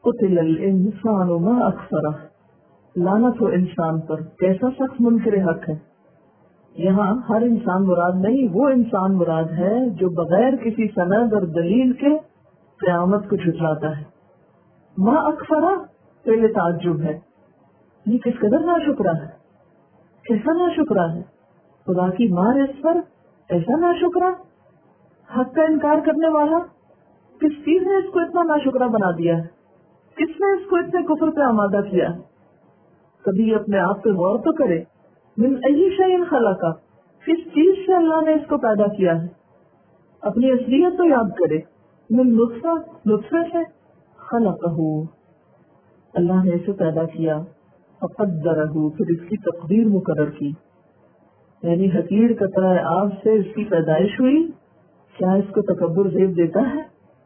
قتل الانسان ما اکفرہ، لعنت ہو انسان پر، کیسا سخت منکر حق ہے۔ یہاں ہر انسان مراد نہیں، وہ انسان مراد ہے جو بغیر کسی سند اور دلیل کے قیامت کو جھٹلاتا ہے۔ ما اکفرہ پہلے تعجب ہے، یہ کس قدر ناشکرا ہے، کیسا ناشکرا ہے، خدا کی مار اس پر ایسا ناشکرا، حق کا انکار کرنے والا۔ کس چیز نے اس کو اتنا ناشکرا بنا دیا ہے، کس نے اس کو اتنے کفر پہ آمادہ کیا ہے؟ کبھی اپنے آپ پہ غور تو کرے، من ای شیء خلقہ، کس چیز سے اللہ نے اس کو پیدا کیا ہے؟ اپنی اصلیت تو یاد کرے، من نطفہ، نطفے سے، خلقہ، اللہ نے اسے پیدا کیا، فقدرہ، پھر اس کی تقدیر مقرر کی، یعنی حقیر قطرہ آب سے اس کی پیدائش ہوئی۔ کیا اس کو تکبر زیب دیتا ہے؟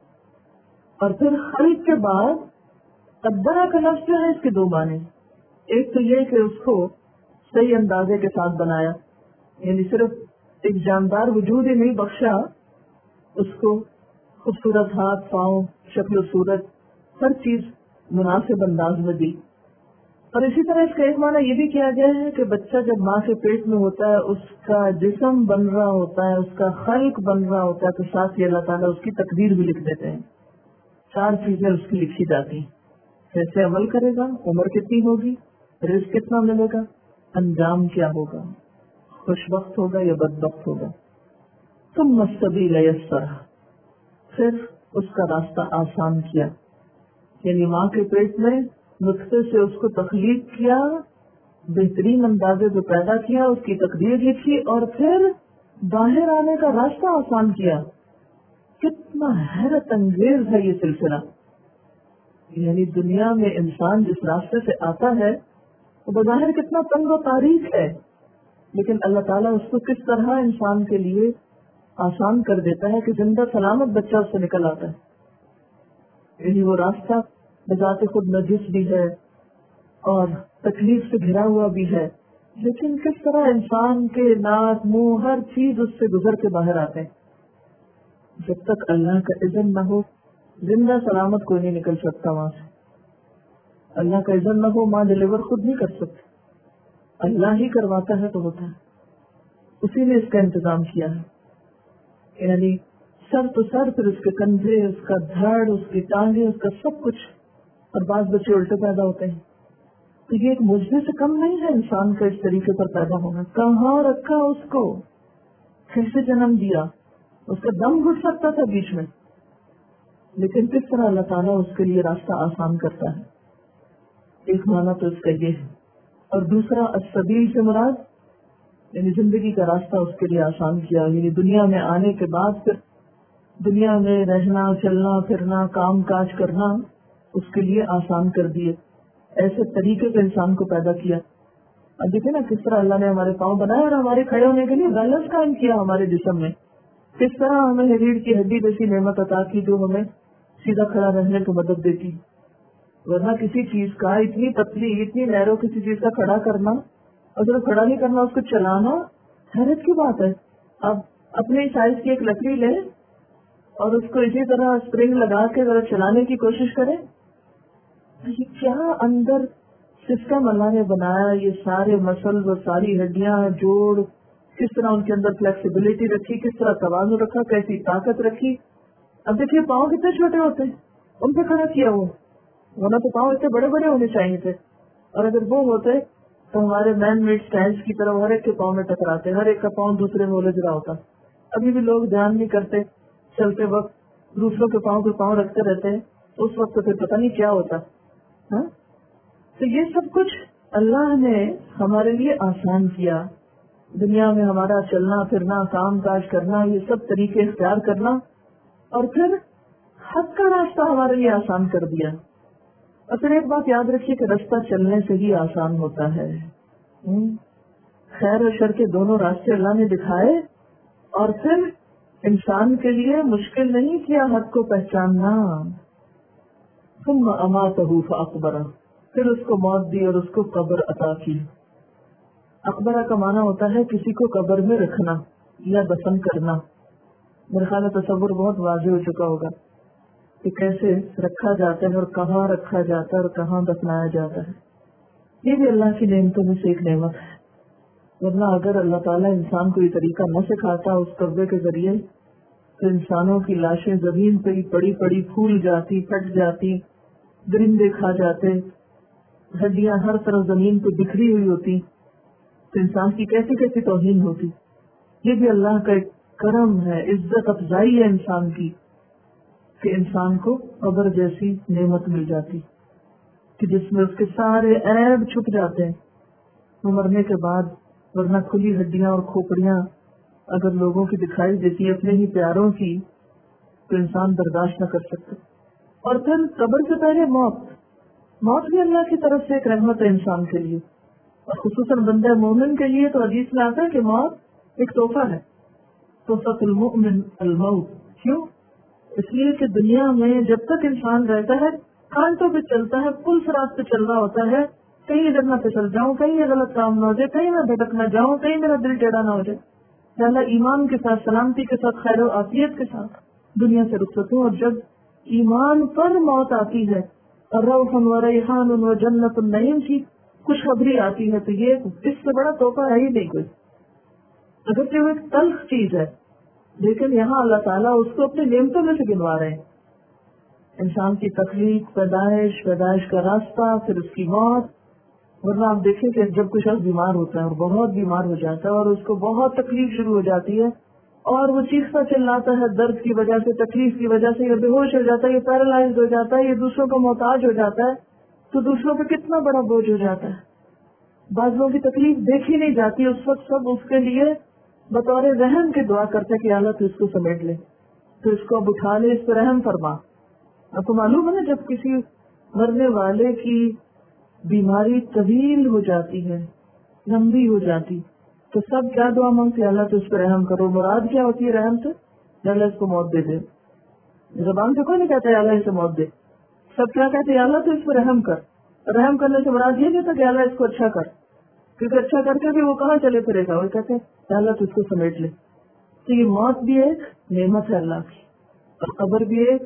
اور پھر خلق کے بعد قدرہ کا لفظ جو ہے اس کے دو معنی، ایک تو یہ کہ اس کو صحیح اندازے کے ساتھ بنایا، یعنی صرف ایک جاندار وجود ہی نہیں بخشا، اس کو خوبصورت ہاتھ، پاؤں، شکل و صورت، ہر چیز مناسب انداز میں دی۔ اور اسی طرح اس کا ایک معنی یہ بھی کیا گیا ہے کہ بچہ جب ماں کے پیٹ میں ہوتا ہے اس کا جسم بن رہا ہوتا ہے، اس کا خلق بن رہا ہوتا ہے، تو ساتھ ہی اللہ تعالیٰ اس کی تقدیر بھی لکھ دیتے ہیں، 4 چیزیں اس کی لکھی جاتی ہیں، کیسے عمل کرے گا، عمر کتنی ہوگی، رزق کتنا ملے گا، انجام کیا ہوگا، خوش بخت ہوگا یا بدبخت ہوگا۔ ثم السبیل یسرہ، پھر اس کا راستہ آسان کیا، یعنی ماں کے پیٹ میں نطفے سے اس کو تخلیق کیا، بہترین اندازے سے پیدا کیا، اس کی تقدیر لکھی، اور پھر باہر آنے کا راستہ آسان کیا۔ کتنا حیرت انگیز ہے یہ سلسلہ، یعنی دنیا میں انسان جس راستے سے آتا ہے وہ بظاہر کتنا تنگ و تاریک ہے، لیکن اللہ تعالیٰ اس کو کس طرح انسان کے لیے آسان کر دیتا ہے کہ زندہ سلامت بچہ اس سے نکل آتا ہے۔ یعنی وہ راستہ بذات خود نجس بھی ہے اور تکلیف سے گھرا ہوا بھی ہے، لیکن کس طرح انسان کے ناک، منہ، ہر چیز اس سے گزر کے باہر آتے ہیں۔ جب تک اللہ کا اذن نہ ہو زندہ سلامت کوئی نہیں نکل سکتا وہاں سے، اللہ کا اذن نہ ہو ماں ڈلیور خود نہیں کر سکتی، اللہ ہی کرواتا ہے تو ہوتا ہے، اسی نے اس کا انتظام کیا ہے، یعنی سر تو سر، پھر اس کے کندھے، اس کا دھڑ، اس کی ٹانگیں، اس کا سب کچھ، اور بعض بچے الٹے پیدا ہوتے ہیں۔ تو یہ ایک معجزے سے کم نہیں ہے انسان کا اس طریقے پر پیدا ہونا، کہاں رکھا اس کو، کیسے جنم دیا، اس کا دم گھٹ سکتا تھا بیچ میں، لیکن کس طرح اللہ تعالیٰ اس کے لیے راستہ آسان کرتا ہے۔ ایک معنی تو اس کا یہ ہے، اور دوسرا السبیل سے مراد یعنی زندگی کا راستہ اس کے لیے آسان کیا، یعنی دنیا میں آنے کے بعد پھر دنیا میں رہنا، چلنا پھرنا، کام کاج کرنا اس کے لیے آسان کر دیے، ایسے طریقے سے انسان کو پیدا کیا۔ اب دیکھیں نا کس طرح اللہ نے ہمارے پاؤں بنائے اور ہمارے کھڑے ہونے کے لیے بیلنس قائم کیا ہمارے جسم میں، کس طرح ہمیں ریڑھ کی ہڈی جیسی نعمت عطا کی جو ہمیں سیدھا کھڑا رہنے کو مدد دیتی، ورنہ کسی چیز کا اتنی پتلی اتنی نیرو کسی چیز کا کھڑا کرنا اور صرف کھڑا نہیں کرنا، اس کو چلانا حیرت کی بات ہے۔ اب اپنے سائز کی ایک لکڑی لے اور اس کو اسی طرح اسپرنگ لگا کے ذرا چلانے کی کوشش کرے، یہ کیا اندر سسٹم اللہ نے بنایا، یہ سارے مسلز اور ساری ہڈیاں جوڑ، کس طرح ان کے اندر فلیکسیبلٹی رکھی، کس طرح توازن رکھا، کیسی طاقت رکھی۔ اب دیکھیے پاؤں کتنے چھوٹے ہوتے ہیں، ان پہ کھڑا کیا وہ، ورنہ تو پاؤں اتنے بڑے بڑے ہونے چاہیے تھے، اور اگر وہ ہوتے تو ہمارے مین میڈ اسٹینڈ کی طرح ہر ایک کے پاؤں میں ٹکراتے، ہر ایک کا پاؤں دوسرے میں الجھ رہا ہوتا۔ ابھی بھی لوگ دھیان نہیں کرتے، چلتے وقت دوسروں کے پاؤں رکھتے رہتے ہیں، اس وقت تو پھر پتہ نہیں کیا ہوتا۔ ہاں تو یہ سب کچھ اللہ نے ہمارے لیے آسان کیا، دنیا میں ہمارا چلنا پھرنا، کام کاج کرنا، یہ سب طریقے اختیار کرنا، اور پھر حق کا راستہ ہمارے لیے آسان کر دیا۔ اور پھر ایک بات یاد رکھیے کہ راستہ چلنے سے ہی آسان ہوتا ہے، خیر اور شر کے دونوں راستے اللہ نے دکھائے، اور پھر انسان کے لیے مشکل نہیں کیا حق کو پہچاننا۔ ثم اماتہ فاقبرہ، پھر اس کو موت دی اور اس کو قبر عطا کی۔ اقبرہ کا معنی ہوتا ہے کسی کو قبر میں رکھنا یا دفن کرنا۔ میرے خیال میں تصور بہت واضح ہو چکا ہوگا کہ کیسے رکھا جاتا ہے اور کہاں رکھا جاتا ہے اور کہاں دفنایا جاتا ہے. یہ بھی اللہ کی نعمتوں میں سے ایک نعمت ہے. ورنہ اگر اللہ تعالیٰ انسان کو یہ طریقہ نہ سکھاتا اس قبضے کے ذریعے تو انسانوں کی لاشیں زمین پہ ہی پڑی پڑی پھول جاتی، پھٹ جاتی، درندے کھا جاتے، ہڈیاں ہر طرف زمین پہ بکھری ہوئی ہوتی، تو انسان کی کیسی کیسی توہین ہوتی. یہ بھی اللہ کا ایک کرم ہے، عزت افزائی ہے انسان کی کہ انسان کو قبر جیسی نعمت مل جاتی کہ جس میں اس کے سارے عیب چھپ جاتے ہیں وہ مرنے کے بعد. ورنہ کھلی ہڈیاں اور کھوپڑیاں اگر لوگوں کی دکھائی دیتی اپنے ہی پیاروں کی تو انسان برداشت نہ کر سکتا. اور پھر قبر سے پہلے موت بھی اللہ کی طرف سے ایک رحمت ہے انسان کے لیے، اور خصوصاً بندہ مومن کے لیے. تو حدیث میں آتا ہے کہ موت ایک تحفہ ہے. تحفۃ المؤمن الموت. کیوں؟ اس لیے کہ دنیا میں جب تک انسان رہتا ہے کانٹوں پہ چلتا ہے، پل صراط پہ چل رہا ہوتا ہے، کہیں ادھر نہ پھسل جاؤں، کہیں یہ غلط کام نہ ہو جائے، کہیں نہ بھٹک نہ جاؤں، کہیں میرا دل ٹیڑھا نہ ہو جائے. اللہ ایمان کے ساتھ، سلامتی کے ساتھ، خیر و عافیت کے ساتھ دنیا سے رخصت ہوں. اور جب ایمان پر موت آتی ہے اور روح و ریحان و جنت النعیم کی خوشخبری آتی ہے تو یہ اس سے بڑا تحفہ ہے ہی نہیں کوئی. اگرچہ وہ ایک تلخ چیز ہے لیکن یہاں اللہ تعالیٰ اس کو اپنے نعمتوں میں سے گنوا رہے ہیں. انسان کی تخلیق، پیدائش کا راستہ، پھر اس کی موت. ورنہ آپ دیکھیں کہ جب کوئی شخص بیمار ہوتا ہے اور بہت بیمار ہو جاتا ہے اور اس کو بہت تکلیف شروع ہو جاتی ہے اور وہ چیختا چلاتا ہے درد کی وجہ سے، تکلیف کی وجہ سے، یہ بے ہوش ہو جاتا ہے، یہ پیرالائز ہو جاتا ہے، یہ دوسروں کا محتاج ہو جاتا ہے، تو دوسروں پہ کتنا بڑا بوجھ ہو جاتا ہے. بعض لوگوں کی تکلیف دیکھی نہیں جاتی، اس وقت سب اس کے لیے بطور رحم کی دعا کرتے کہ اللہ تو اس کو سمیٹ لے، تو اس کو اب اٹھا لے، اس پہ رحم فرما. آپ کو معلوم ہے نا جب کسی مرنے والے کی بیماری طویل ہو جاتی ہے، لمبی ہو جاتی، تو سب کیا دعا مانگتے؟ اللہ تو اس پہ رحم کرو. مراد کیا ہوتی ہے رحم سے؟ اللہ اس کو موت دے دے. زبان سے کوئی نہیں کہتا اللہ اسے موت دے. سب کیا کہتے ہیں؟ اللہ تو اس پہ رحم کر. رحم کرنے سے مراد یہ نہیں تھا کہ اللہ اس کو اچھا کر، کیونکہ اچھا کر کے بھی وہ کہاں چلے پھرے گا. وہ کہتے ہیں اللہ تو اس کو سمیٹ لے. تو یہ موت بھی ایک نعمت ہے اللہ کی، اور قبر بھی ایک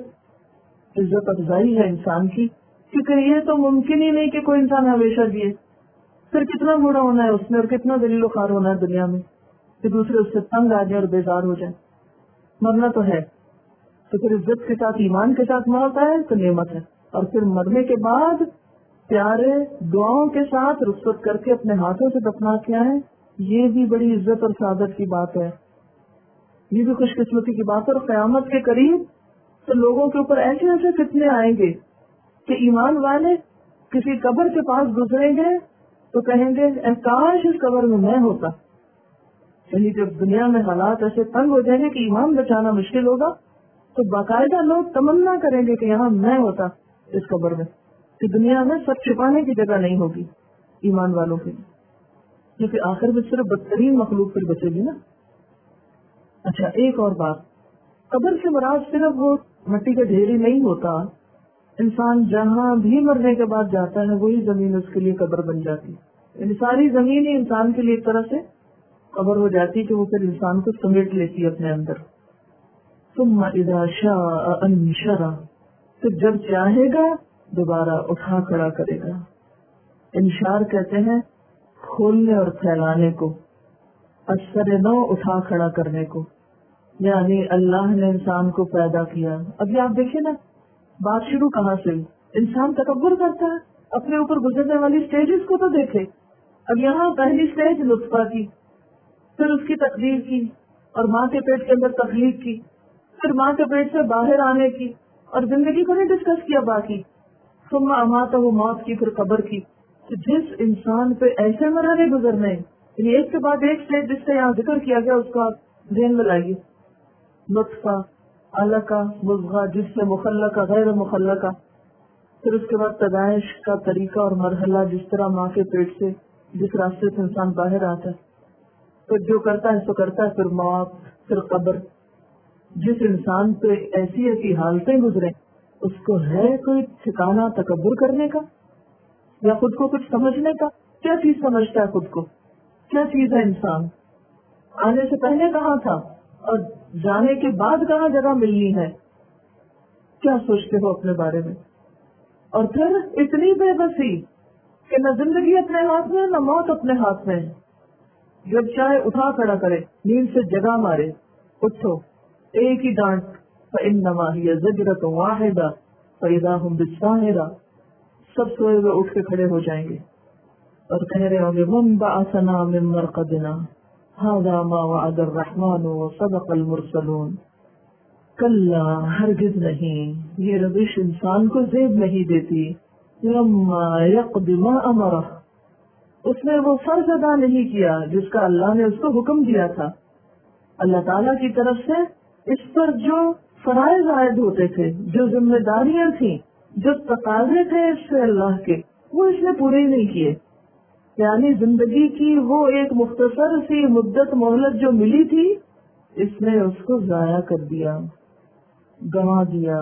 عزت افزائی ہے انسان کی، کیونکہ یہ تو ممکن ہی نہیں کہ کوئی انسان ہمیشہ جیے. پھر کتنا بوڑھا ہونا ہے اس نے اور کتنا ذلیل و خوار ہونا ہے دنیا میں کہ دوسرے اس سے تنگ آ جائے اور بیزار ہو جائے. مرنا تو ہے، تو پھر عزت کے ساتھ، ایمان کے ساتھ موت ہے تو نعمت ہے. اور پھر مرنے کے بعد پیارے دعاؤں کے ساتھ رخصت کر کے اپنے ہاتھوں سے دفنا کیا ہے، یہ بھی بڑی عزت اور سعادت کی بات ہے، یہ بھی خوش قسمتی کی بات ہے. اور قیامت کے قریب تو لوگوں کے اوپر ایسے ایسے فتنے آئیں گے کہ ایمان والے کسی قبر کے پاس گزریں گے تو کہیں گے اے کاش اس قبر میں ہوتا. یعنی جب دنیا میں حالات ایسے تنگ ہو جائیں گے کہ ایمان بچانا مشکل ہوگا تو باقاعدہ لوگ تمنا کریں گے کہ یہاں میں ہوتا اس قبر میں، کہ دنیا میں سب چھپانے کی جگہ نہیں ہوگی ایمان والوں کے لیے، کیونکہ آخر میں صرف بدترین مخلوق پھر بچے گی نا. اچھا ایک اور بات، قبر سے مراد صرف وہ مٹی کا ڈھیر ہی نہیں ہوتا. انسان جہاں بھی مرنے کے بعد جاتا ہے وہی زمین اس کے لیے قبر بن جاتی ہے. یعنی ساری زمین ہی انسان کے لیے ایک طرح سے قبر ہو جاتی کہ وہ پھر انسان کو سمیٹ لیتی ہے اپنے اندر. ثم اذا شاء انشرہ، پھر جب چاہے گا دوبارہ اٹھا کھڑا کرے گا. انشار کہتے ہیں کھولنے اور پھیلانے کو، اثر نو اٹھا کھڑا کرنے کو. یعنی اللہ نے انسان کو پیدا کیا. ابھی آپ دیکھیں نا بات شروع کہاں سے، انسان تکبر کرتا ہے. اپنے اوپر گزرنے والی سٹیجز کو تو دیکھے. اب یہاں پہلی سٹیج نطفہ کی، پھر اس کی تقدیر کی، اور ماں کے پیٹ کے اندر تخلیق کی، پھر ماں کے پیٹ سے باہر آنے کی، اور زندگی کو نہیں ڈسکس کیا باقی. ثم اماتہ، موت کی، پھر قبر کی. تو جس انسان پہ ایسے مرحلے گزرنے، یعنی ایک کے بعد ایک سٹیج جس سے یہاں ذکر کیا گیا اس کو آپ ذہن میں لائیے. نطفہ، علقہ، مضغہ، جس سے مخلقہ، غیر مخلقہ، پھر اس کے بعد پیدائش کا طریقہ اور مرحلہ، جس طرح ماں کے پیٹ سے جس راستے سے انسان باہر آتا ہے، تو جو کرتا ہے سو کرتا ہے، پھر موت، پھر قبر. جس انسان پہ ایسی ایسی حالتیں گزرے اس کو ہے کوئی ٹھکانا تکبر کرنے کا یا خود کو کچھ سمجھنے کا؟ کیا چیز سمجھتا ہے خود کو؟ کیا چیز ہے انسان؟ آنے سے پہلے کہاں تھا اور جانے کے بعد کہاں جگہ ملنی ہے؟ کیا سوچتے ہو اپنے بارے میں؟ اور پھر اتنی بے بسی کہ نہ زندگی اپنے ہاتھ میں نہ موت اپنے ہاتھ میں. جب چاہے اٹھا کھڑا کرے، نیند سے جگہ مارے، اٹھو ایک ہی ڈانٹ، فإنما هي زجرة واحدة فإذا هم بالساهرة. سب سوئے ہوئے اٹھ کے کھڑے ہو جائیں گے اور کہہ رہے ہوں گے من بعثنا من مرقدنا هذا ما وعد الرحمن وصدق المرسلون. کلا ہرگز نہیں، یہ روش انسان کو زیب نہیں دیتی. لما یقض ما امرہ، اس نے وہ فرض ادا نہیں کیا جس کا اللہ نے اس کو حکم دیا تھا. اللہ تعالیٰ کی طرف سے اس پر جو فرائض عائد ہوتے تھے، جو ذمہ داریاں تھیں، جو تقاضے تھے اس سے اللہ کے، وہ اس نے پورے ہی نہیں کیے. یعنی زندگی کی وہ ایک مختصر سی مدت مہلت جو ملی تھی، اس نے اس کو ضائع کر دیا، گنوا دیا،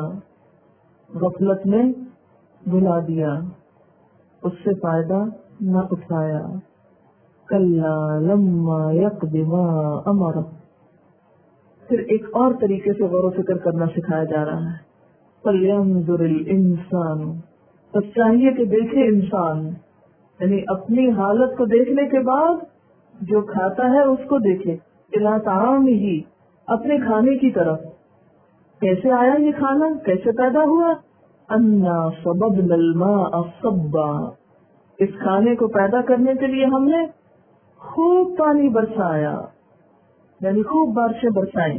غفلت میں بھلا دیا، اس سے فائدہ نہ اٹھایا. کلا لما یقض ما امرہ. پھر ایک اور طریقے سے غور و فکر کرنا سکھایا جا رہا ہے. فَلْيَنْظُرِ الْإِنسَانُ، بس چاہیے کہ دیکھے انسان، یعنی اپنی حالت کو دیکھنے کے بعد جو کھاتا ہے اس کو دیکھے. اِلَىٰ طَعَامِهِ، اپنے کھانے کی طرف. کیسے آیا یہ کھانا، کیسے پیدا ہوا؟ أَنَّا صَبَبْنَا الْمَاءَ صَبًّا، اس کھانے کو پیدا کرنے کے لیے ہم نے خوب پانی برسایا، یعنی خوب بارشیں برسائیں.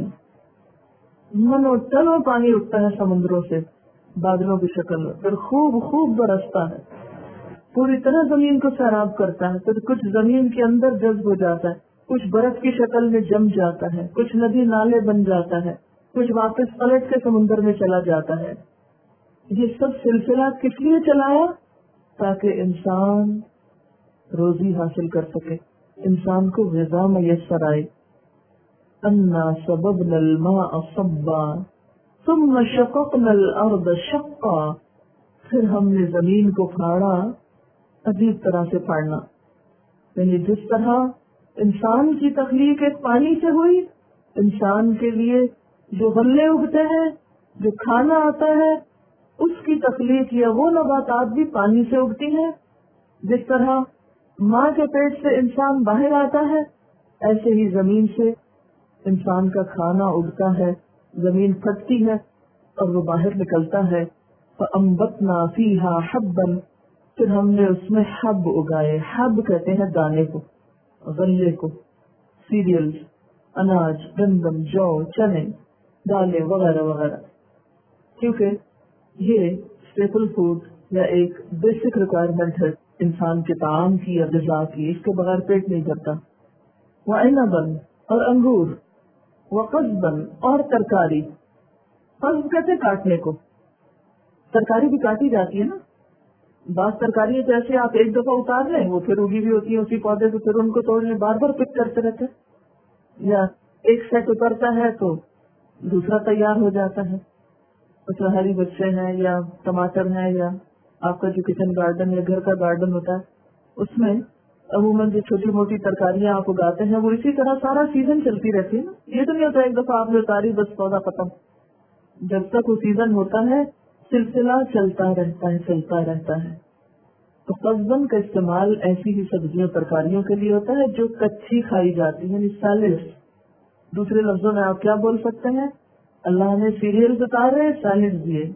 منو ٹنوں پانی اٹھتا ہے سمندروں سے بادلوں کی شکل میں، پھر خوب خوب برستا ہے، پوری طرح زمین کو سیراب کرتا ہے. پھر کچھ زمین کے اندر جذب ہو جاتا ہے، کچھ برف کی شکل میں جم جاتا ہے، کچھ ندی نالے بن جاتا ہے، کچھ واپس پلٹ کے سمندر میں چلا جاتا ہے. یہ سب سلسلہ کس لیے چلایا؟ تاکہ انسان روزی حاصل کر سکے، انسان کو غذا میسر آئے. انا صببنا الماء صبا ثم شققنا الارض شقا، پھر ہم نے زمین کو پھاڑا عجیب طرح سے پھاڑنا. یعنی جس طرح انسان کی تخلیق ایک پانی سے ہوئی، انسان کے لیے جو غلے اگتے ہیں، جو کھانا آتا ہے، اس کی تخلیق یا وہ نباتات بھی پانی سے اگتی ہیں. جس طرح ماں کے پیٹ سے انسان باہر آتا ہے، ایسے ہی زمین سے انسان کا کھانا اگتا ہے، زمین پھٹتی ہے اور وہ باہر نکلتا ہے. فَأَنبَتْنَا فِيهَا حَبًّا، پھر ہم نے اس میں حب اگائے. حب کہتے ہیں دانے کو، غلے کو، سیریلز، اناج، گندم، جو، چنے، دالیں وغیرہ وغیرہ. کیونکہ یہ اسٹیپل فوڈ یا ایک بیسک ریکوائرمنٹ ہے انسان کے طعام کی یا غذا کی، اس کے بغیر پیٹ نہیں بھرتا. وَعِنَبًا، اور انگور، وَقَضْبًا، اور ترکاری. قضب کہتے کاٹنے کو، ترکاری بھی کاٹی جاتی ہے نا. بعض ترکاری جیسے آپ ایک دفعہ اتار لیں، وہ پھر اگی بھی ہوتی ہے اسی پودے سے، پھر ان کو توڑ لیں، بار بار پک کرتے رہتے، یا ایک سیٹ اترتا ہے تو دوسرا تیار ہو جاتا ہے. کچھ ہری مرچیں ہیں یا ٹماٹر ہیں یا آپ کا جو کچن گارڈن یا گھر کا گارڈن ہوتا ہے، اس میں عموماً جو چھوٹی موٹی ترکاریاں آپ اگاتے ہیں وہ اسی طرح سارا سیزن چلتی رہتی ہے نا. یہ تو نہیں ہوتا ایک دفعہ آپ نے اتاری بس پودا ختم. جب تک وہ سیزن ہوتا ہے سلسلہ چلتا رہتا ہے، چلتا رہتا ہے. تو قصباً کا استعمال ایسی ہی سبزیوں ترکاریوں کے لیے ہوتا ہے جو کچی کھائی جاتی ہیں، یعنی سیلڈ. دوسرے لفظوں میں آپ کیا بول سکتے ہیں؟ اللہ نے سیریل اتارے، سیلڈ دیے،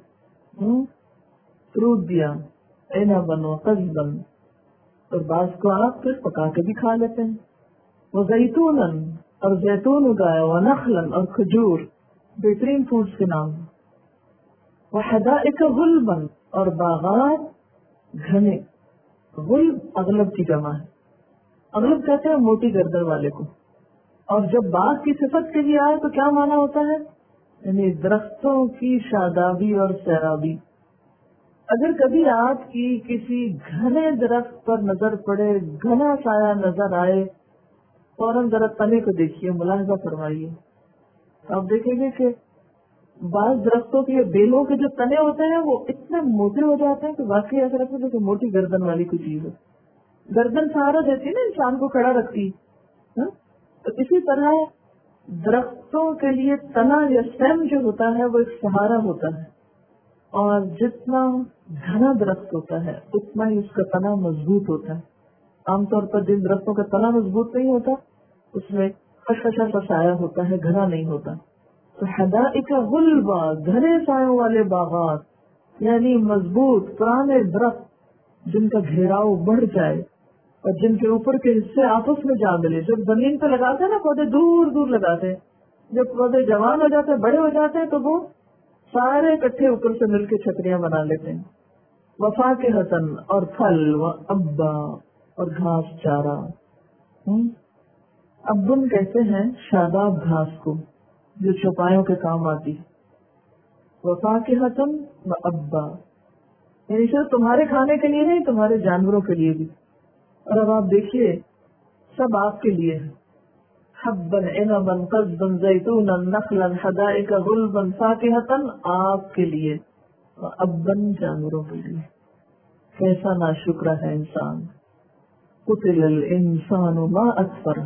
فروٹ دیا، اینا بنو قصباً. اور بعض کو آپ پھر پکا کے بھی کھا لیتے ہیں. وہ زیتوناً، اور زیتون اگایا، وہ نخلاً، اور کھجور، بہترین فوڈز کے نام. وہ حدائق غلباً، اور باغات گھنے. غلب اغلب کی جمع ہے، اغلب کہتے ہیں موٹی گردن والے کو. اور جب باغ کی صفت کے لیے آئے تو کیا معنی ہوتا ہے؟ یعنی درختوں کی شادابی اور سیرابی. اگر کبھی آپ کی کسی گھنے درخت پر نظر پڑے، گھنا سایہ نظر آئے، فوراً ذرا تنے کو دیکھیے، ملاحظہ فرمائیے. آپ دیکھیں گے کہ بعض درختوں کے بیلوں کے جو تنے ہوتے ہیں وہ اتنے موٹے ہو جاتے ہیں کہ واقعی ایسا لگتا ہے کہ موٹی گردن والی کوئی چیز ہے. گردن سہارا دیتی ہے نا، انسان کو کھڑا رکھتی. تو اسی طرح درختوں کے لیے تنا یا اسٹیم جو ہوتا ہے وہ ایک سہارا ہوتا ہے. اور جتنا گھنا درخت ہوتا ہے اتنا ہی اس کا تنا مضبوط ہوتا ہے. عام طور پر جن درختوں کا تنا مضبوط نہیں ہوتا اس میں خشخشا سا سایہ ہوتا ہے, گھنا نہیں ہوتا. تو حدائق غلبا, گھنے سایوں والے باغات, یعنی مضبوط پرانے درخت جن کا گھیراؤ بڑھ جائے اور جن کے اوپر کے حصے آپس میں جا ملے. جب زمین پہ لگاتے ہیں نا پودے دور دور لگاتے ہیں, جب پودے جوان ہو جاتے ہیں بڑے ہو جاتے ہیں تو وہ سارے اکٹھے اوپر سے مل کے چھتریاں بنا لیتے ہیں. وفا کے حسن, اور پھل و ابا, اور گھاس چارہ. ابن کہتے ہیں شاداب گھاس کو جو چوپایوں کے کام آتی. وفا کے حسن و ابا, یعنی صرف تمہارے کھانے کے لیے نہیں, تمہارے جانوروں کے لیے بھی. اور اب آپ دیکھیے سب آپ کے لیے ہے. حبا عنبا قضبا زیتونا نخلا حدائق غلبا فاکہتا, آپ کے لیے, ابن جانوروں کے لیے. کیسا ناشکرا ہے انسان. قتل الانسان ما اکفرہ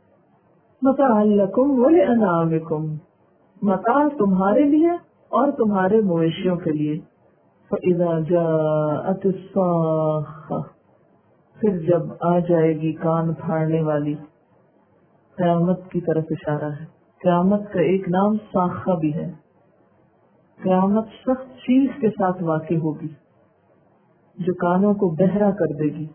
متاعا لکم ولانعامکم, متاع تمہارے لیے اور تمہارے مویشیوں کے لیے. فاذا جاءت الصاخہ, پھر جب آ جائے گی کان پھاڑنے والی. قیامت کی طرف اشارہ ہے. قیامت کا ایک نام صاخہ بھی ہے. قیامت سخت چیز کے ساتھ واقع ہوگی جو کانوں کو بہرا کر دے گی.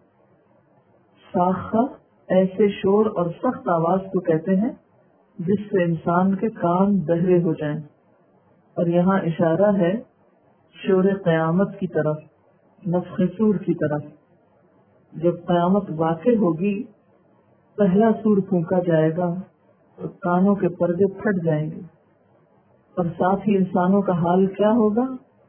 صاخہ ایسے شور اور سخت آواز کو کہتے ہیں جس سے انسان کے کان بہرے ہو جائیں. اور یہاں اشارہ ہے شور قیامت کی طرف, نفخ صور کی طرف. جب قیامت واقع ہوگی پہلا سور پھونکا جائے گا تو کانوں کے پردے پھٹ جائیں گے. اور ساتھ ہی انسانوں کا حال کیا ہوگا؟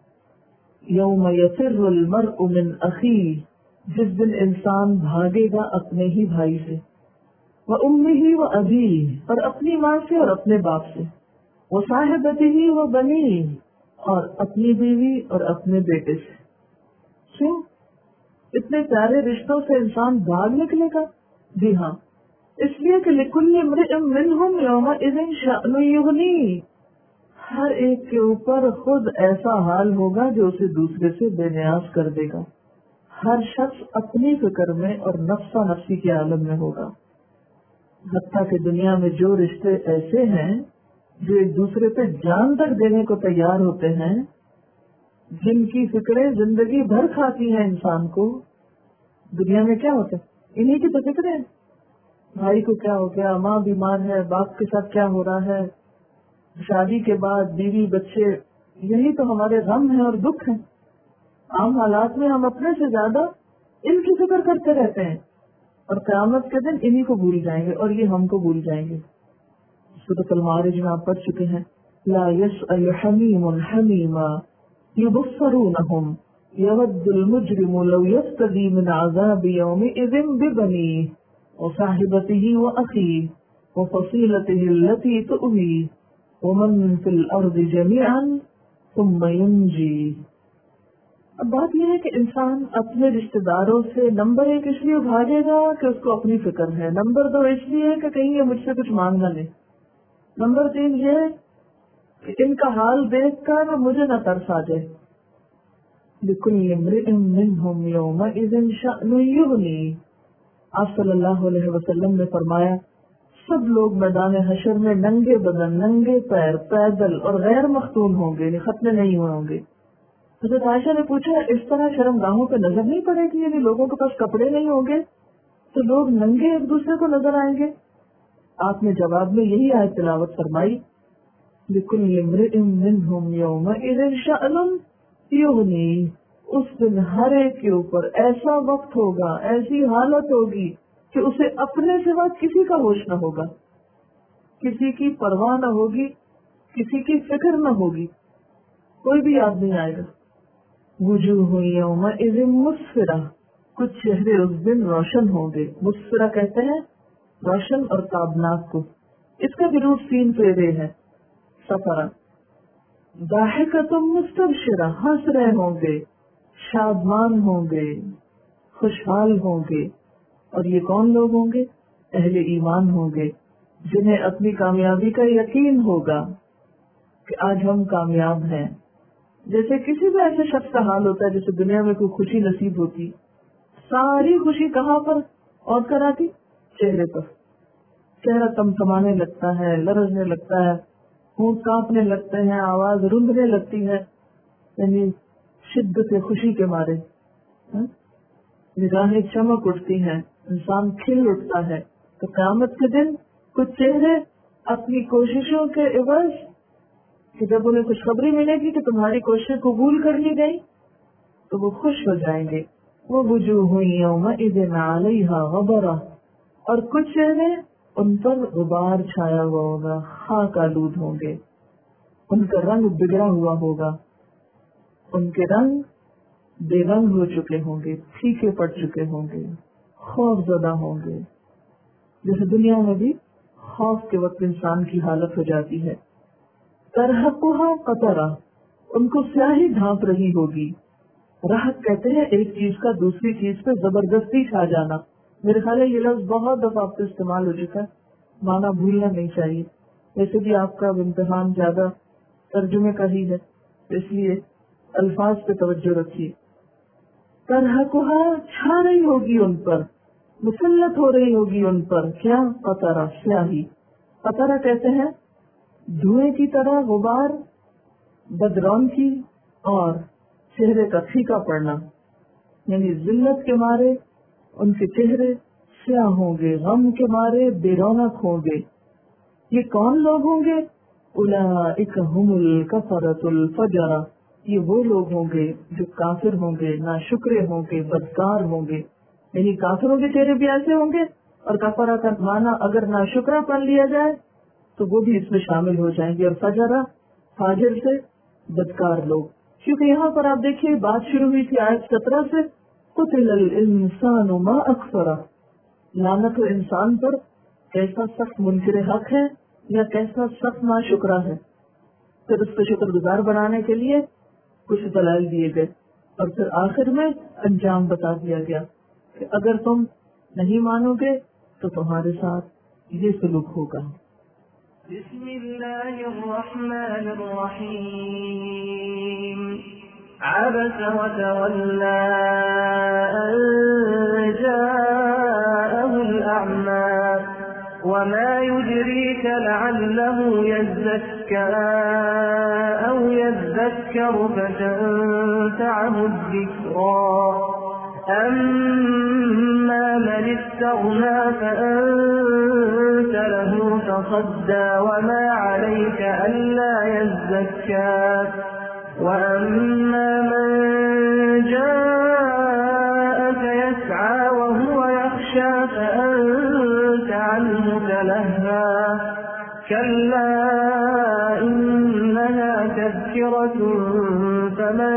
یوم یفر المرء من اخیہ, جس دن انسان بھاگے گا اپنے ہی بھائی سے. وامہ وابیہ, اور اپنی ماں سے اور اپنے باپ سے. وصاحبتہ وبنیہ, اور اپنی بیوی اور اپنے بیٹے سے. کیوں؟ اتنے پیارے رشتوں سے انسان بھاگ نکلے گا. جی ہاں, اس لیے کہ لکل امرئ منہم یومئذ شأن یغنیہ, ہر ایک کے اوپر خود ایسا حال ہوگا جو اسے دوسرے سے بے نیاز کر دے گا. ہر شخص اپنی فکر میں اور نفسا نفسی کے عالم میں ہوگا. حتیٰ کہ دنیا میں جو رشتے ایسے ہیں جو ایک دوسرے پہ جان تک دینے کو تیار ہوتے ہیں, جن کی فکریں زندگی بھر کھاتی ہیں انسان کو, دنیا میں کیا ہوتا ہے؟ انہی کی تو فکریں. بھائی کو کیا ہو گیا, ماں بیمار ہے, باپ کے ساتھ کیا ہو رہا ہے, شادی کے بعد بیوی بچے, یہی تو ہمارے غم ہیں اور دکھ ہیں. عام حالات میں ہم اپنے سے زیادہ ان کی فکر کرتے رہتے ہیں, اور قیامت کے دن انہی کو بھول جائیں گے اور یہ ہم کو بھول جائیں گے. سورۃ المعارج میں آپ پڑھ چکے ہیں, لا يسأل حمیم حمیما یبصرونہم یود المجرم لو یفتدی من عذاب یومئذ ببنیہ وصاحبتہ واخیہ وفصیلتہ التی تؤویہ ومن فی الارض جمیعا ثم ینجیہ. اب بات یہ ہے کہ انسان اپنے رشتہ داروں سے نمبر 1 اس لیے بھاگے گا کہ اس کو اپنی فکر ہے, نمبر 2 اس لیے کہ کہیں یہ مجھ سے کچھ مانگ نہ لے, نمبر 3 یہ کہ ان کا حال دیکھ کر مجھے نہ ترس آ جائے. لکل امرئ منہم یومئذ شأن یغنیہ. آپ صلی اللہ علیہ وسلم نے فرمایا سب لوگ میدان حشر میں ننگے بدن, ننگے پیر, پیدل اور غیر مختون ہوں گے, یعنی ختنے نہیں ہوئے ہوں گے. حضرت عائشہ نے پوچھا اس طرح شرم گاہوں پہ نظر نہیں پڑے گی, یعنی لوگوں کے پاس کپڑے نہیں ہوں گے تو لوگ ننگے ایک دوسرے کو نظر آئیں گے؟ آپ نے جواب میں یہی آیت تلاوت فرمائی, لِكُلِّ امْرِئٍ مِّنْهُمْ يَوْمَئِذٍ شَأْنٌ یغنیہ. اس دن ہر ایک کے اوپر ایسا وقت ہوگا, ایسی حالت ہوگی کہ اسے اپنے سوا کسی کا ہوش نہ ہوگا, کسی کی پرواہ نہ ہوگی, کسی کی فکر نہ ہوگی, کوئی بھی یاد نہیں آئے گا. وجوہ یومئذ مسفرہ, کچھ چہرے اس دن روشن ہوں گے. مسفرہ کہتے ہیں روشن اور تابناک کو, اس کا بھی روٹ سین پیرے ہے, سفرہ. ضاحکۃ مستبشرہ, ہنس رہے ہوں گے, شادمان ہوں گے, خوشحال ہوں گے. اور یہ کون لوگ ہوں گے؟ اہل ایمان ہوں گے جنہیں اپنی کامیابی کا یقین ہوگا کہ آج ہم کامیاب ہیں. جیسے کسی بھی ایسے شخص کا حال ہوتا ہے جیسے دنیا میں کوئی خوشی نصیب ہوتی، ساری خوشی کہاں پر اور کراتی؟ چہرے پر. چہرہ تمتمانے لگتا ہے، لرزنے لگتا ہے، ہونٹ کانپنے لگتے ہیں، آواز رندنے لگتی ہے، یعنی شدت خوشی کے مارے نگاہیں چمک اٹھتی ہیں، انسان کھل اٹھتا ہے. تو قیامت کے دن کچھ چہرے اپنی کوششوں کے عوض کہ جب انہیں خوشخبری ملے گی کہ تمہاری کوششیں قبول کر لی گئی تو وہ خوش ہو جائیں گے. وہ وجوہ یومئذ علیہا غبرہ، اور کچھ چہرے ان پر غبار چھایا ہوا ہوگا، خاک آلود ہوں گے، ان کا رنگ بگڑا ہوا ہوگا، ان کے رنگ بے رنگ ہو چکے ہوں گے، پھیکے پڑ چکے ہوں گے، خوف زدہ ہوں گے. جیسے دنیا میں بھی خوف کے وقت انسان کی حالت ہو جاتی ہے. ترہقھا قطرہ، ان کو سیاہی ڈھانپ رہی ہوگی. راحت کہتے ہیں ایک چیز کا دوسری چیز پہ زبردستی چھا جانا. میرے خیال ہے یہ لفظ بہت دفعہ آپ سے استعمال ہو چکا ہے، مانا بھولنا نہیں چاہیے. ویسے بھی آپ کا امتحان زیادہ ترجمے کا ہی ہے، اس لیے الفاظ پہ توجہ رکھیے. ترہقھا، چھا رہی ہوگی ان پر، مسلط ہو رہی ہوگی ان پر کیا؟ قطرہ، سیاہی. قطرہ کہتے ہیں دھوئیں کی طرح غبار، بدرون کی اور چہرے کا پھیکا پڑنا، یعنی ذلت کے مارے ان کے چہرے سیاہ ہوں گے، غم کے مارے بے رونق ہوں گے. یہ کون لوگ ہوں گے؟ اولئک ھم الکفرۃ الفجرہ، یہ وہ لوگ ہوں گے جو کافر ہوں گے، ناشکرے ہوں گے، بدکار ہوں گے. یعنی کافروں کے چہرے بھی ایسے ہوں گے، اور کفرہ کا معنی اگر ناشکرہ پڑھ لیا جائے تو وہ بھی اس میں شامل ہو جائیں گے. اور فجرہ، فاجر سے بدکار لوگ. کیونکہ یہاں پر آپ دیکھیے بات شروع ہوئی تھی آیت 17 سے، قتل الانسان ما اکفرہ، لعنت انسان پر کیسا سخت منکر حق ہے یا کیسا سخت ناشکرہ ہے. پھر اس کو شکر گزار بنانے کے لیے کچھ دلائل دیے گئے، اور پھر آخر میں انجام بتا دیا گیا کہ اگر تم نہیں مانو گے تو تمہارے ساتھ یہ سلوک ہوگا. بسم اللہ الرحمن الرحیم. عبس وتولى أن جاءه الأعمى وما يدريك لعله يزكى أو يذكر فتنفعه الذكرى. أما من استغنى فأنت له تصدى وما عليك ألا يزكى. وأما من جاءك يسعى وهو يخشى فأنت عنه تلهى. كلا إنها تذكرة فمن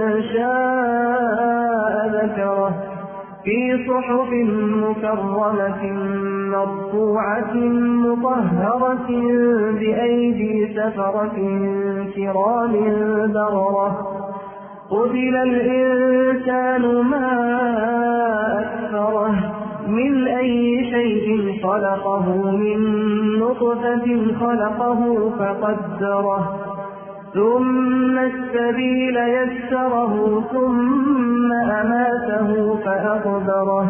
شاء ذكره. في صحف مكرمة مرفوعة مطهرة بأيدي سفرة كرام بررة. قتل الإنسان ما أكفره. من أي شيء خلقه. من نطفة خلقه فقدره. ثم السبيل يسره. ثم أماته فأقبره.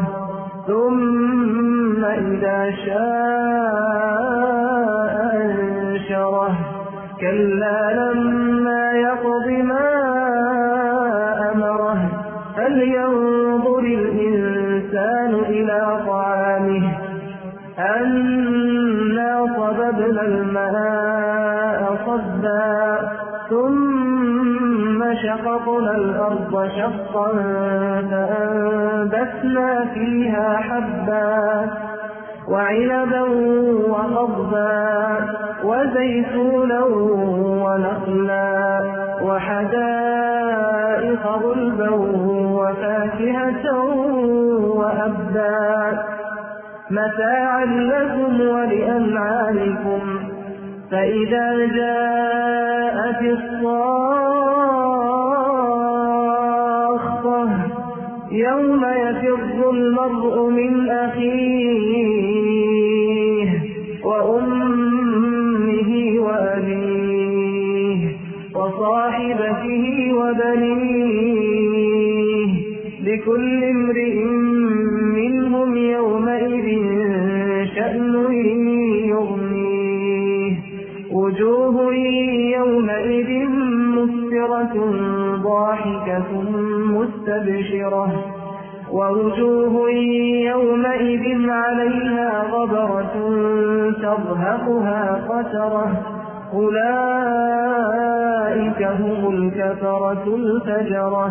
ثم إذا شاء أنشره. كلا لما يقض ما أمره. فلينظر الإنسان إلى طعامه. أنا صببنا الماء صبا. ثم شققنا الأرض شقا فأنبتنا فيها حبا وعنبا وقضبا وزيتونا ونخلا وحدائق غلبا وفاكهة وأبا. متاعا لكم ولأنعامكم. فإذا جاءت الصاخة يوم يفر المرء من أخيه وأمه وأبيه وصاحبته عليه لكل امرئ منهم يومئذ شأن يغنيه وجوه يومئذ مسفرة ضاحكة مستبشرة ووجوه يومئذ عليها غبرة ترهقها قترة أولئك هم الكفرة الفجرة.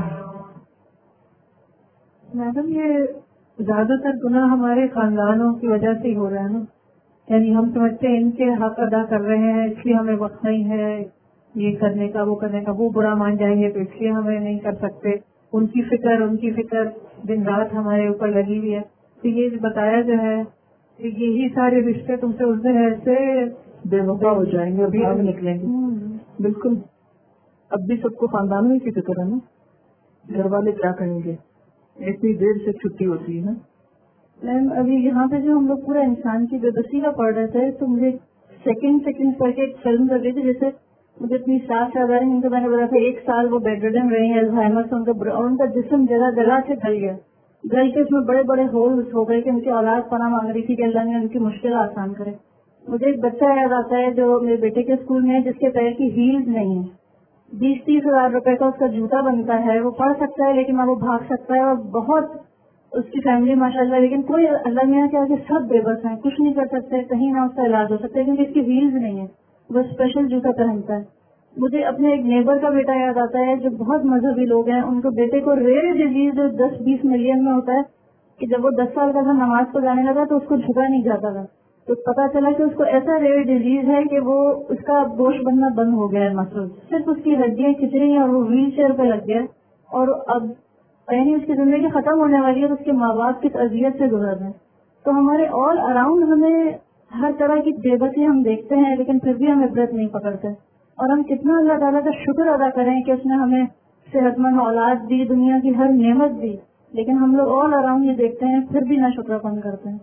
میڈم یہ زیادہ تر گناہ ہمارے خاندانوں کی وجہ سے ہی ہو رہا ہے نا، یعنی ہم سمجھتے ہیں ان کے حق ادا کر رہے ہیں اس لیے ہمیں وقت نہیں ہے یہ کرنے کا وہ کرنے کا، وہ برا مان جائیں گے تو اس لیے ہمیں نہیں کر سکتے. ان کی فکر دن رات ہمارے اوپر لگی ہوئی ہے. تو یہ بتایا جو ہے کہ یہی سارے رشتے تم سے اس دن ایسے بے وفا ہو جائیں گے اور بھاگ نکلیں گے. بالکل. اب بھی سب کو خاندانوں کی فکر ہے نا، گھر والے کیا کہیں گے، اتنی دیر سے چھٹی ہوتی ہے نا. میم ابھی یہاں پہ جو ہم لوگ پورا انسان کی بے بسی کا پڑھ رہے تھے تو مجھے سیکنڈ کر کے ایک فلم کر رہی تھی، جیسے مجھے اپنی ساس یاد آ رہی ہے. ان کو میں نے بولا تھا 1 سال وہ بیڈ ریڈن رہی ہیں الزائمر سے، ان کا جسم جگہ سے گل گیا، گل کے اس میں بڑے بڑے ہولز ہو گئے کہ ان کی اولاد پناہ مانگ رہی تھی کہ اللہ نے ان کی مشکل آسان کرے. مجھے ایک بچہ یاد آتا ہے جو میرے بیٹے کے اسکول میں ہے، جس کے پیر کی ہیلز نہیں ہے. 20-30 ہزار روپے کا اس کا جوتا بنتا ہے، وہ پڑھ سکتا ہے لیکن وہ بھاگ سکتا ہے، اور بہت اس کی فیملی ماشاءاللہ، لیکن کوئی اللہ میاں کے آگے سب بے بس ہیں، کچھ نہیں کر سکتے، کہیں نہ اس کا علاج ہو سکتا ہے کیونکہ اس کی ہیلز نہیں ہے. وہ اسپیشل جوتا پہنتا ہے. مجھے اپنے ایک نیبر کا بیٹا یاد آتا ہے جو بہت مذہبی لوگ ہیں، ان کو بیٹے کو ریئر ڈیزیز جو 10-20 ملین میں ہوتا ہے کہ جب وہ 10 سال کا تھا نماز کو جانے لگا تو اس کو جھکا نہیں جاتا تھا. تو پتا چلا کہ اس کو ایسا ریئر ڈیزیز ہے کہ وہ اس کا گوشت بننا بند ہو گیا ہے، مسل صرف اس کی ہڈیاں کھچ رہی ہیں اور وہ ویل چیئر پہ لگ گیا. اور اب یعنی اس کی زندگی ختم ہونے والی ہے، تو اس کے ماں باپ کس اذیت سے گزر رہے ہیں. تو ہمارے آل اراؤنڈ ہمیں ہر طرح کی بے بسی ہم دیکھتے ہیں، لیکن پھر بھی ہم عبرت نہیں پکڑتے. اور ہم کتنا اللہ تعالیٰ کا شکر ادا کریں کہ اس نے ہمیں صحت مند اولاد دی، دنیا کی ہر نعمت دی، لیکن ہم لوگ آل اراؤنڈ یہ دیکھتے ہیں پھر بھی نہ شکر پن کرتے ہیں.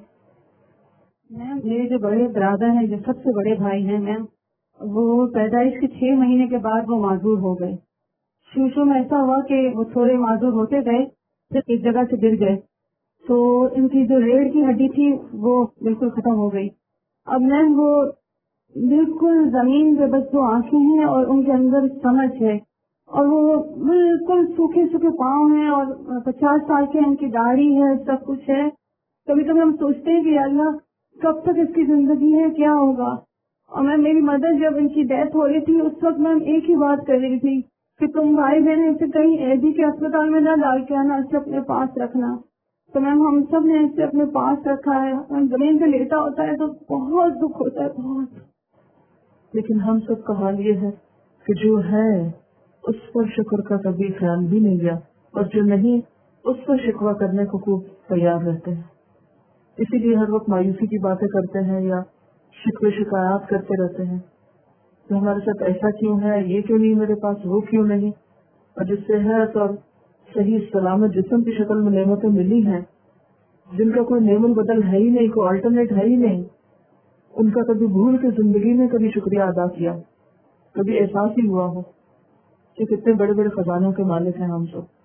میم میرے جو بڑے برادر ہیں، جو سب سے بڑے بھائی ہیں میم، وہ پیدائش کے 6 مہینے کے بعد وہ معذور ہو گئے. شروع میں ایسا ہوا کہ وہ تھوڑے معذور ہوتے گئے، پھر ایک جگہ سے گر گئے تو ان کی جو ریڑھ کی ہڈی تھی وہ بالکل ختم ہو گئی. اب میم وہ بالکل زمین پہ بس 2 آنکھیں ہیں اور ان کے اندر سمجھ ہے، اور وہ بالکل سوکھے پاؤں ہیں اور 50 سال کے ان کی داڑھی ہے، سب کچھ ہے. کبھی کبھی ہم سوچتے ہیں کہ اللہ کب تک اس کی زندگی ہے، کیا ہوگا. اور میں میری مدر جب ان کی ڈیتھ ہو رہی تھی اس وقت میں ایک ہی بات کر رہی تھی کہ تم بھائی بہن اسے کہیں ایسی کے اسپتال میں نہ ڈال کے آنا، اسے اپنے پاس رکھنا. تو میم ہم سب نے اسے اپنے پاس رکھا ہے. زمین پہ لیٹا ہوتا ہے تو بہت دکھ ہوتا ہے، بہت. لیکن ہم سب کا حال یہ ہے کہ جو ہے اس پر شکر کا کبھی خیال بھی نہیں گیا، اور جو نہیں اس پر شکوہ کرنے کو خوب تیار رہتے ہیں. اسی لیے ہر وقت مایوسی کی باتیں کرتے ہیں یا شکوے شکایات کرتے رہتے ہیں کہ ہمارے ساتھ ایسا کیوں ہے، یہ کیوں نہیں میرے پاس، وہ کیوں نہیں. اور جس سے ہے تو صحیح سلامت جسم کی شکل میں نعمتیں ملی ہیں، جن کا کوئی نعمت بدل ہے ہی نہیں، کوئی آلٹرنیٹ ہے ہی نہیں، ان کا کبھی بھول کے زندگی میں کبھی شکریہ ادا کیا، کبھی احساس ہی ہوا ہو کہ کتنے بڑے بڑے خزانوں کے مالک ہیں ہم سب.